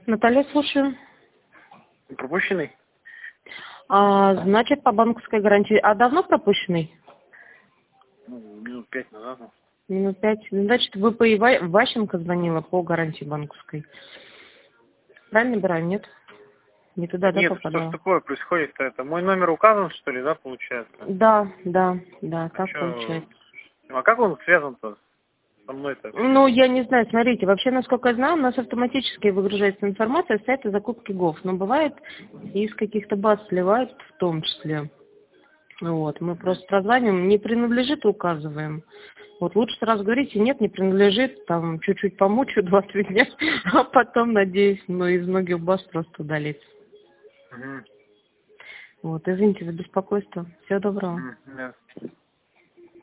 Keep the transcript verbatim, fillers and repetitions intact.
Наталья, слушаю. Пропущенный? А, значит, по банковской гарантии. А давно пропущенный? Ну, минут пять назад. ну. Минут пять. Значит, вы по Ива- Ващенко звонила по гарантии банковской. Правильно набираю, нет? Не туда, да, Нет, что ж попадала? такое происходит-то? Это мой номер указан, что ли, да, получается? Да, да, да, А так чё? получается. А как он связан-то со мной-то? Ну, я не знаю, смотрите, вообще, насколько я знаю, у нас автоматически выгружается информация с сайта закупки ГОВ. Но бывает, из каких-то баз сливают в том числе. Вот, мы просто прозваниваем, не принадлежит, указываем. Вот лучше сразу говорите, нет, не принадлежит, там чуть-чуть помучу два-три дня, а потом, надеюсь, ну, из многих баз просто удалить. Угу. Вот, извините за беспокойство. Всего доброго. Угу.